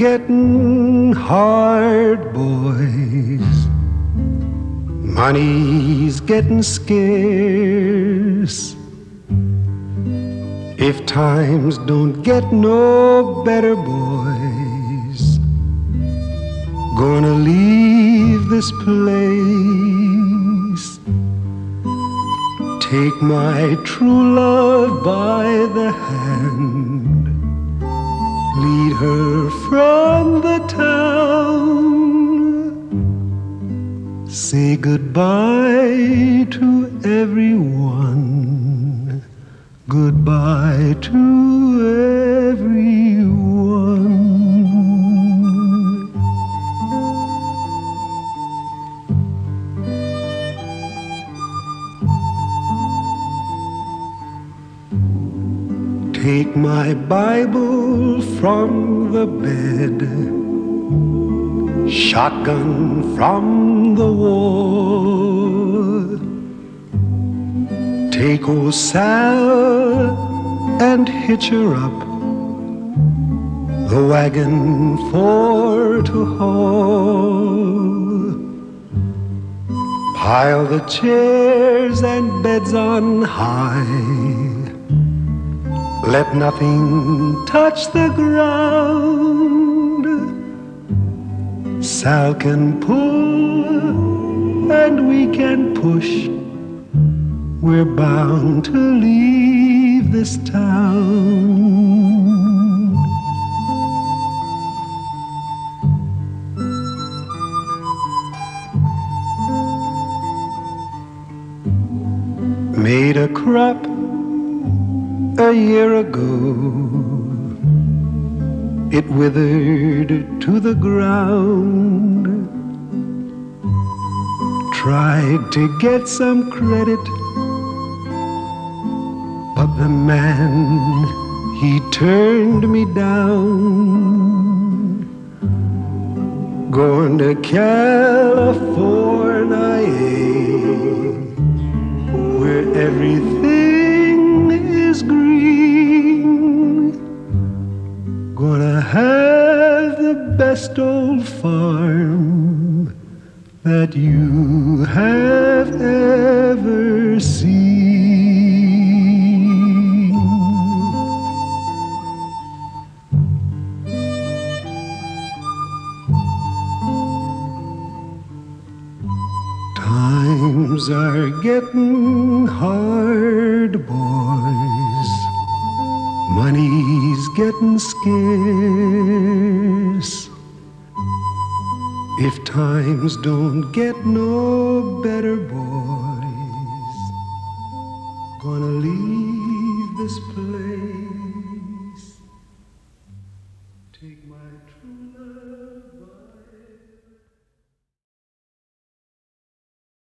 getting hard, boys. Money's getting scarce. If times don't get no better, boys, gonna leave this place. Take my true love by the hand, lead her from the town. Say goodbye to everyone, goodbye to everyone. Take my Bible from the bed, shotgun from the war. Take old Sal and hitch her up, the wagon for to haul. Pile the chairs and beds on high, let nothing touch the ground. Sal can pull and we can push, we're bound to leave this town. Made a crop a year ago, it withered to the ground. Tried to get some credit, but the man, he turned me down. Going to California, where everything is green. Gonna have the best old farm that you have ever seen. Times are getting hard, boys. Money's getting scarce. If times don't get no better, boys, gonna leave this place.